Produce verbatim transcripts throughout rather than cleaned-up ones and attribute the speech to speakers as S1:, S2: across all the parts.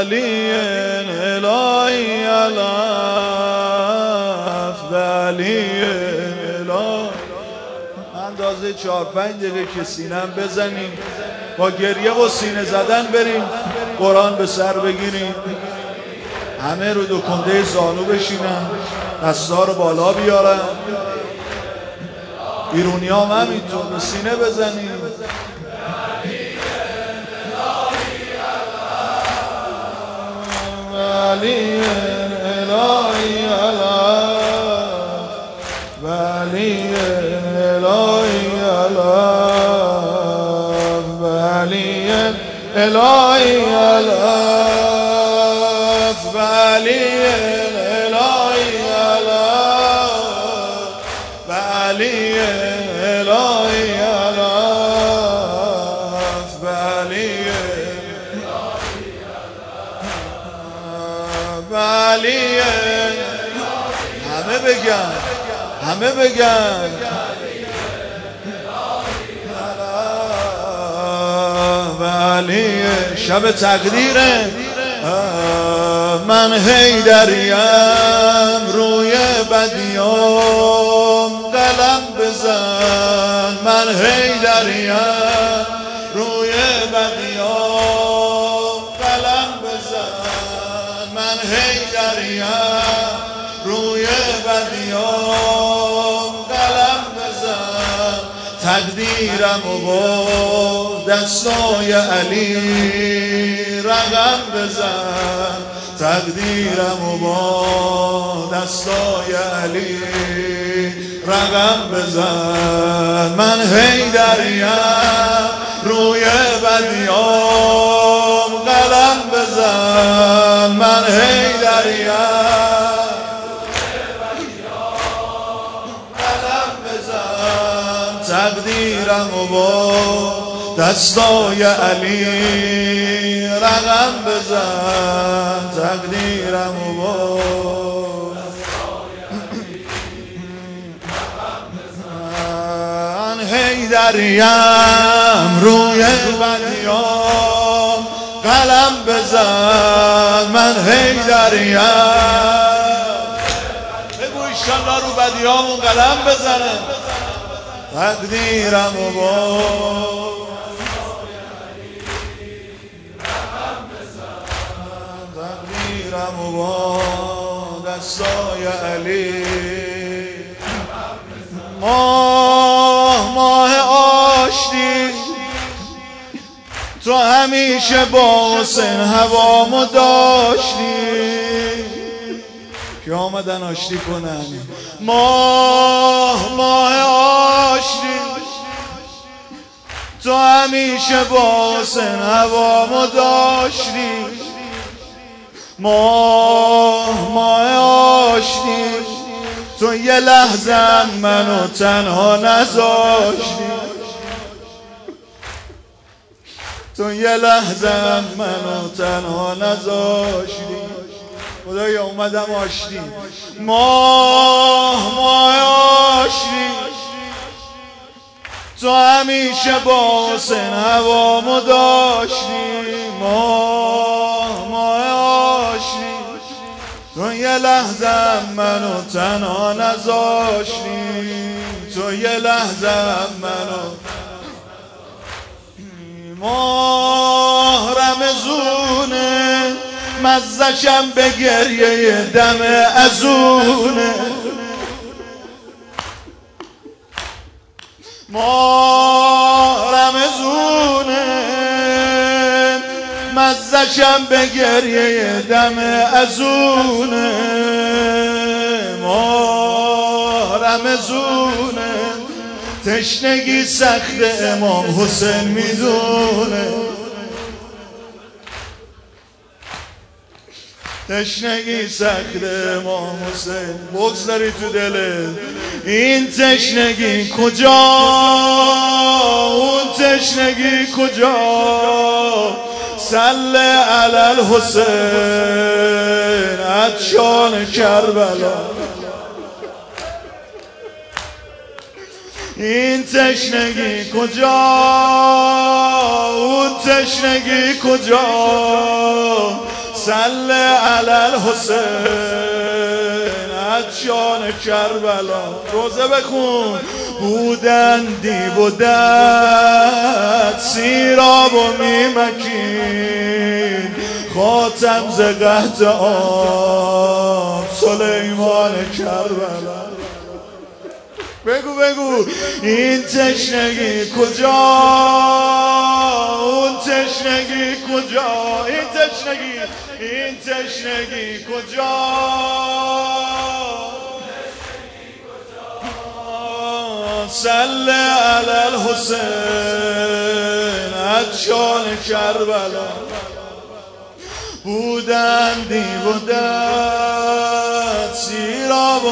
S1: علی الهی الف به علی الهی. اندازه چهار پنج دقیقه که سینم بزنیم، با گریه و سینه زدن بریم قرآن به سر بگیریم. همه رو دو کنده زانو بشینن، دستا رو بالا بیارن، ایرونی هم همینطور به سینه بزنیم. علی الهی الف ولی الهی الف ولی الهی الف ولی الهی الف ولی الهی الف ولی ولی همه بگن همه بگن ولی شب تقدیره. من حیدریم روی بدیام قلم بزن. من حیدریم روی بدیام قلم بزن. من حیدریم روی بدیام قلم بزن. تقدیرم و با دستای علی رقم بزن. تقدیرم و با دستای علی رقم بزن. من حیدریم روی بدیام قلم بزن. من حیدریم قلم بزن. تقدیرم و با دستای علی رقم بزن. تقدیرم و با من حیدریم روی بدیام قلم بزن. من حیدریم بگو ایشالله رو بدیامون قلم بزنه. تقدیرم و با تقدیرم و با دستای علی. ماه ماه آشتی تو همیشه با حسین هوامو داشتی که آمدن آشتی کنن. ماه ماه آشتی تو همیشه با حسین هوامو داشتی. ماه ماه آشتی تو یه لحظه منو تنها نذاشتی. تو یه لحظه منو تنها نذاشتی. خدایا اومدم آشتی. ماه ماه آشتی تو همیشه با حسین هوامو داشتی. ماه ماه آشتی تو یه لحظه منو تنها نذاشتی. تو یه لحظه منو ماه رمزونه مزشم به گریه دم ازونه. ماه رمزونه مزشم به گریه دم ازونه. ماه رمزونه تشنگی سخت امام حسین میدونه. تشنگی سخت امام حسین بگذاری تو دلت. این تشنگی کجا اون تشنگی کجا. صل علی الحسین عطشان کربلا. این تشنگی کجا اون تشنگی کجا. صل علی الحسین از شان کربلا. روزه بخون. بودندی بودد سیراب و میمکین خاتم ز قحط آب سلیمان کربلا. بگو بگو این تشنگی کجا، اون تشنگی کجا، این تشنگی این تشنگی کجا، صل علی الحسین از شان کربلا. بودندی بودد سیراب و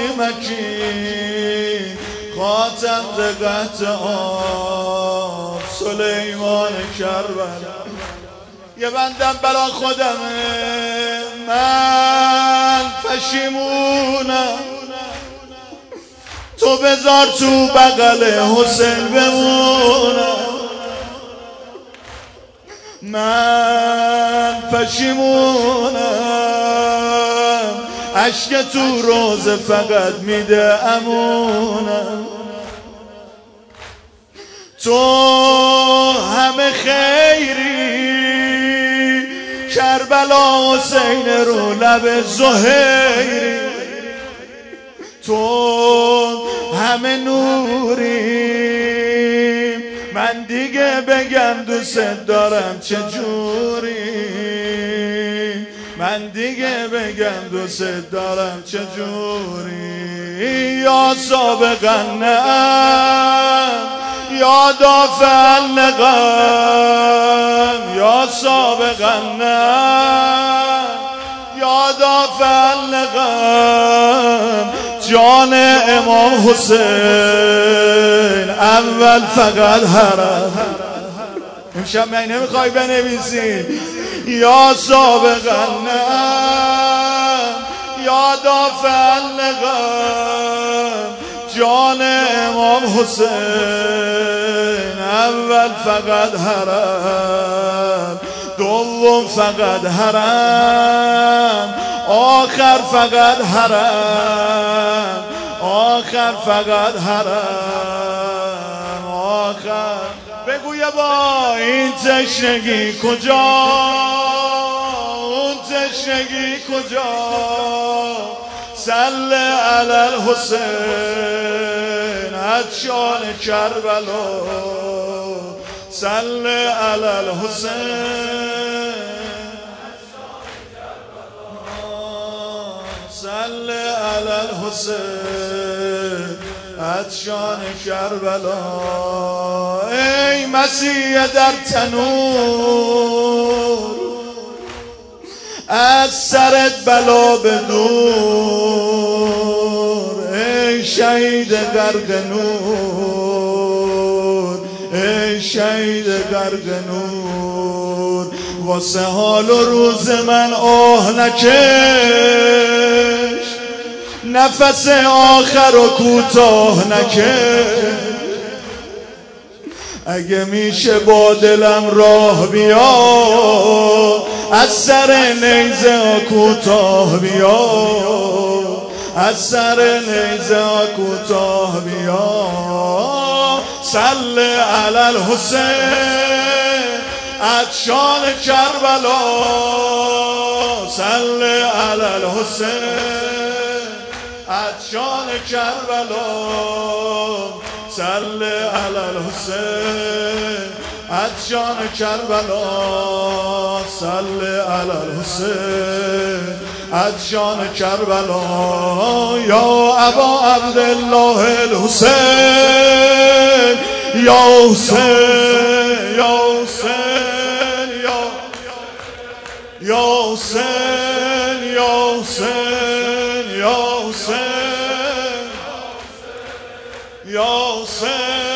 S1: میمکین خاتم ز قحط آب سلیمان کربلا. یه بندم برا خودمه من پشیمونم، تو بذار تو بغل حسین بمونم. من پشیمونم اشک تو روزه فقط میده امونم. تو همه خیری کربلا حسین رو لب زهیری، تو همه نوری من دیگه بگم دوست دارم چجوری، من دیگه بگم دوست دارم چجوری. یا سابقا نعم یا دافع النقم، یا سابقا نعم یا دافع النقم. جان امام حسین اول فقط حرم. امشب من نمیخوای بنویسی یا سابقا نعم یا دافع النقم. جان امام حسین اول فقط حرم، دوم فقط حرم، آخر فقط حرم، آخر فقط حرم، آخر. بگو یه با این تشنگی کجا، اون تشنگی کجا، صل علی الحسین از شان کربلا. صل علی الحسین صل علی الحسین از شان کربلا. ای مسیح در تنور از سرت بلا بدور، ای شهید غرق نور، ای شهید غرق نور. واسه حال و روز من آه نکش، نفس آخر و کوتاه نکش. اگه میشه با دلم راه بیا، از سر نیزه ها کوتاه بیا، از سر نیزه ها کوتاه بیا. صل علی الحسین از شان کربلا. صل علی الحسین از شان کربلا. صل علی الحسین از شان کربلا. صل علی الحسین از شان کربلا. یا ابا عبدالله الحسین، یا حسین یا حسین یا حسین یا حسین یا حسین یا حسین